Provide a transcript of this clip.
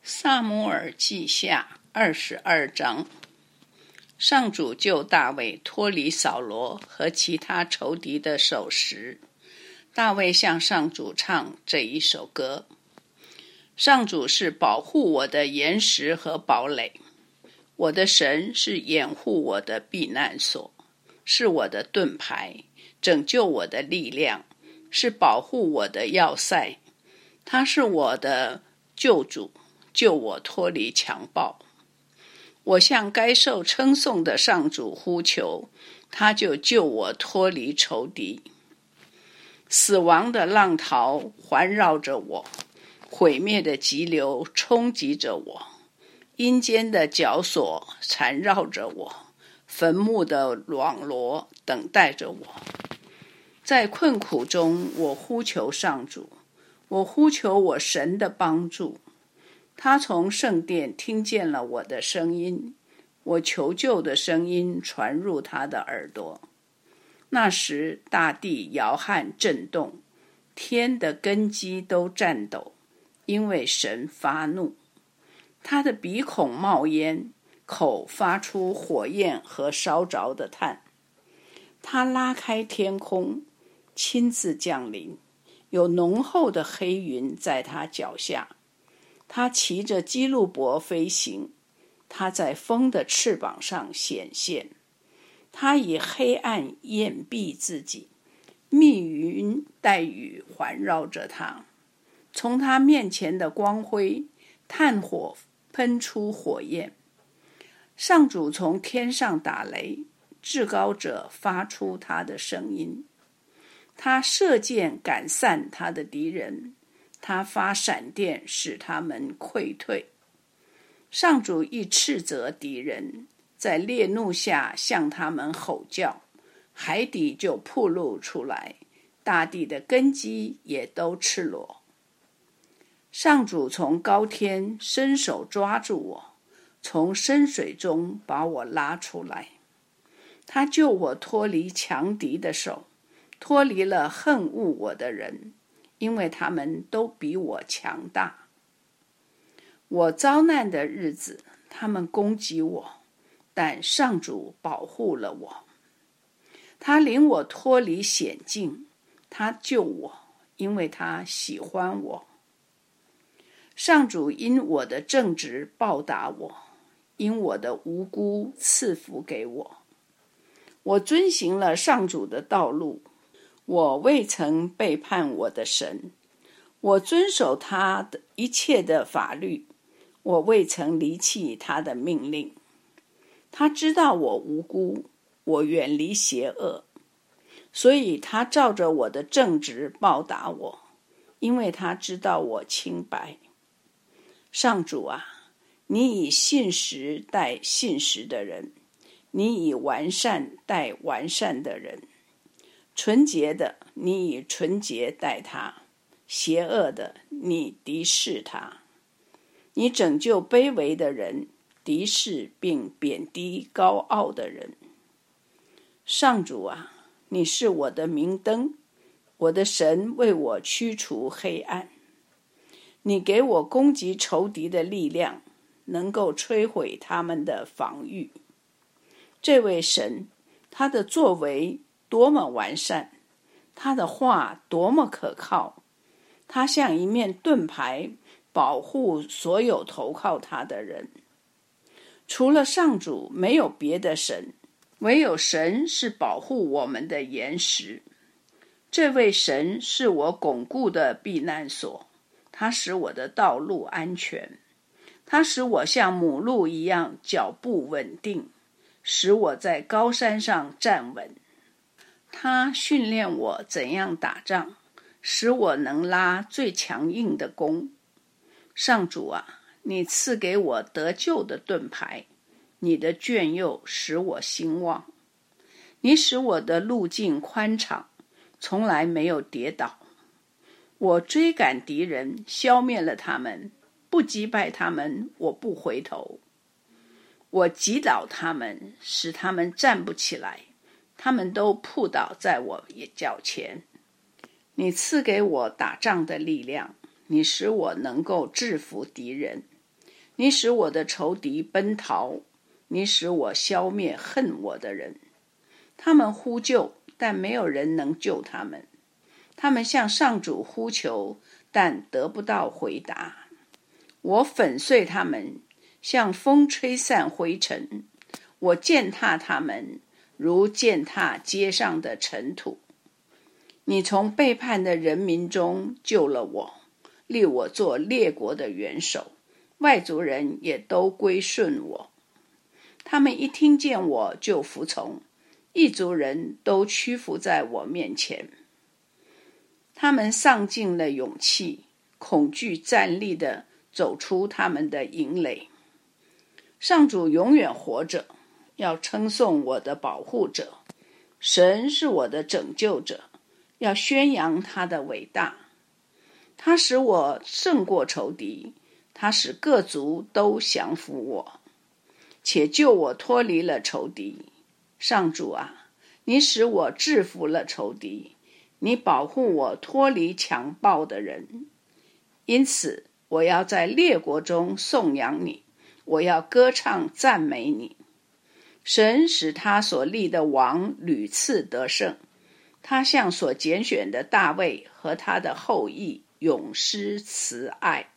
撒母耳记下22章。上主救大卫脱离扫罗和其他仇敌的手时，大卫向上主唱这一首歌：上主是保护我的岩石和堡垒，我的神是掩护我的避难所，是我的盾牌，拯救我的力量，是保护我的要塞。他是我的救主，救我脱离强暴。我向该受称颂的上主呼求，他就救我脱离仇敌。死亡的浪涛环绕着我，毁灭的急流冲击着我，阴间的绞索缠绕着我，坟墓的网罗等待着我。在困苦中，我呼求上主，我呼求我神的帮助。他从圣殿听见了我的声音，我求救的声音传入他的耳朵。那时大地摇撼震动，天的根基都颤抖，因为神发怒。他的鼻孔冒烟，口发出火焰和烧着的炭。他拉开天空，亲自降临，有浓厚的黑云在他脚下。他骑着基路伯飞行，他在风的翅膀上显现。他以黑暗掩蔽自己，密云带雨环绕着他。从他面前的光辉，炭火喷出火焰。上主从天上打雷，至高者发出他的声音。他射箭赶散他的敌人，他发闪电使他们溃退。上主一斥责敌人，在烈怒下向他们吼叫，海底就暴露出来，大地的根基也都赤裸。上主从高天伸手抓住我，从深水中把我拉出来。他救我脱离强敌的手，脱离了恨恶我的人，因为他们都比我强大。我遭难的日子，他们攻击我，但上主保护了我。他领我脱离险境，他救我，因为他喜欢我。上主因我的正直报答我，因我的无辜赐福给我。我遵行了上主的道路，我未曾背叛我的神，我遵守他的一切的法律，我未曾离弃他的命令。他知道我无辜，我远离邪恶，所以他照着我的正直报答我，因为他知道我清白。上主啊，你以信实待信实的人，你以完善待完善的人。纯洁的，你以纯洁待他；邪恶的，你敌视他。你拯救卑微的人，敌视并贬低高傲的人。上主啊，你是我的明灯，我的神为我驱除黑暗。你给我攻击仇敌的力量，能够摧毁他们的防御。这位神，他的作为多么完善，他的话多么可靠，他像一面盾牌，保护所有投靠他的人。除了上主，没有别的神，唯有神是保护我们的岩石。这位神是我巩固的避难所，他使我的道路安全，他使我像母鹿一样脚步稳定，使我在高山上站稳。他训练我怎样打仗，使我能拉最强硬的弓。上主啊，你赐给我得救的盾牌，你的眷佑使我兴旺。你使我的路径宽敞，从来没有跌倒。我追赶敌人，消灭了他们，不击败他们，我不回头。我击倒他们，使他们站不起来，他们都扑倒在我脚前。你赐给我打仗的力量，你使我能够制服敌人。 你使我的仇敌奔逃，你使我消灭恨我的人。他们呼救，但没有人能救他们。他们向上主呼求，但得不到回答。我粉碎他们，像风吹散灰尘。我践踏他们，如践踏街上的尘土。你从背叛的人民中救了我，立我做列国的元首，外族人也都归顺我。他们一听见我就服从，异族人都屈服在我面前。他们丧尽了勇气，恐惧站立地走出他们的营垒。上主永远活着，要称颂我的保护者。神是我的拯救者，要宣扬他的伟大。他使我胜过仇敌，他使各族都降服我，且救我脱离了仇敌。上主啊，你使我制服了仇敌，你保护我脱离强暴的人。因此我要在列国中颂扬你，我要歌唱赞美你。神使他所立的王屡次得胜，他向所拣选的大卫和他的后裔永施慈爱。